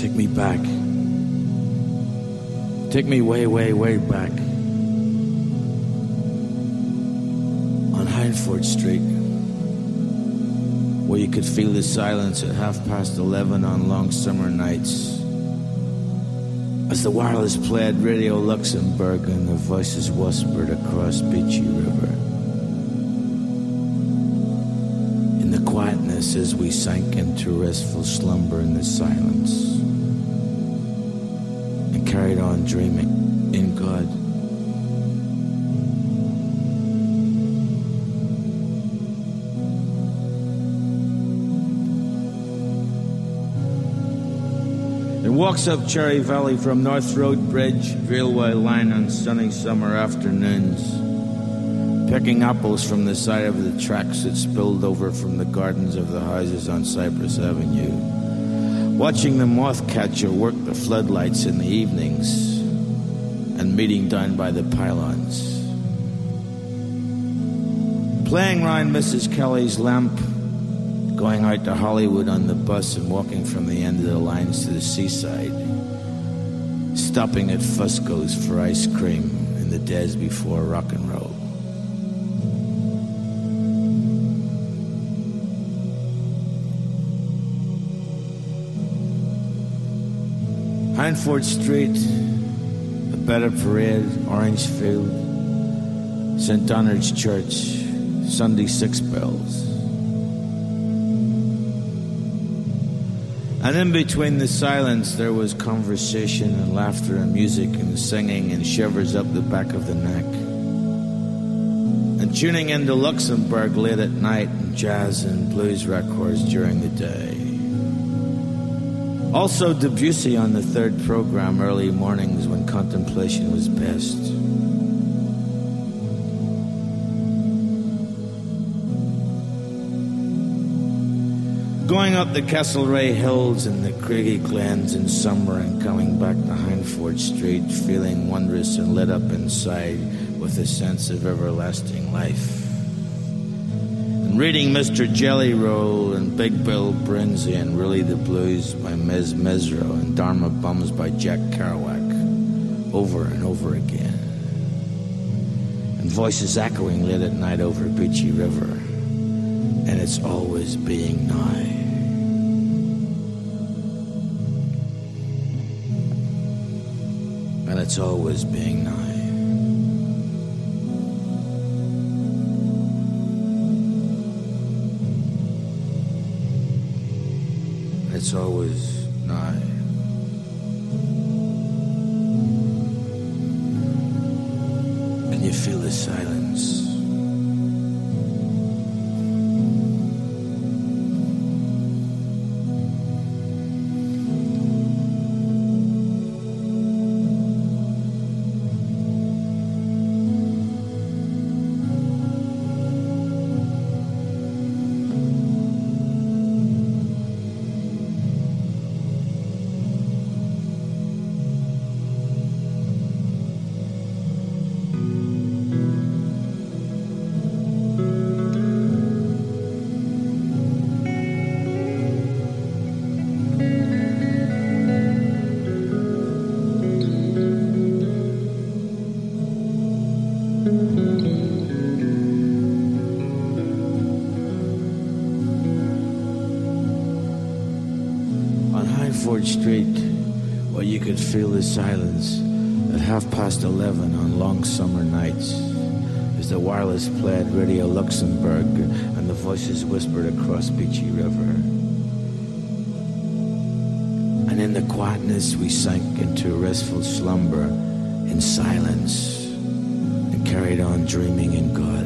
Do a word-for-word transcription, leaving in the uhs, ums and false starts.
Take me back. Take me way, way, way back. On Hindford Street, where you could feel the silence at half past eleven on long summer nights, as the wireless played Radio Luxembourg and the voices whispered across Beachy River. In the quietness as we sank into restful slumber in the silence, and carried on dreaming in God. It walks up Cherry Valley from North Road Bridge railway line on sunny summer afternoons, picking apples from the side of the tracks that spilled over from the gardens of the houses on Cypress Avenue, watching the moth catcher work the floodlights in the evenings, and meeting down by the pylons, playing round Missus Kelly's lamp, going out to Hollywood on the bus and walking from the end of the lines to the seaside, stopping at Fusco's for ice cream in the days before rock and roll. Hindford Street, the Better Parade, Orangefield, Saint Donald's Church, Sunday Six Bells. And in between the silence there was conversation and laughter and music and singing and shivers up the back of the neck. And tuning into Luxembourg late at night and jazz and blues records during the day. Also Debussy on the third program early mornings when contemplation was best. Going up the Castlereagh Hills and the Craigie Glens in summer and coming back to Hindford Street feeling wondrous and lit up inside with a sense of everlasting life. And reading Mister Jelly Roll and Big Bill Brinsley and Really the Blues by Mes Mesro and Dharma Bums by Jack Kerouac over and over again. And voices echoing late at night over Beachy River. And it's always being nigh. And it's always being nigh. It's always nigh. And you feel the silence. Street, where you could feel the silence at half past eleven on long summer nights, as the wireless played Radio Luxembourg and the voices whispered across Beachy River. And in the quietness we sank into restful slumber in silence and carried on dreaming in God.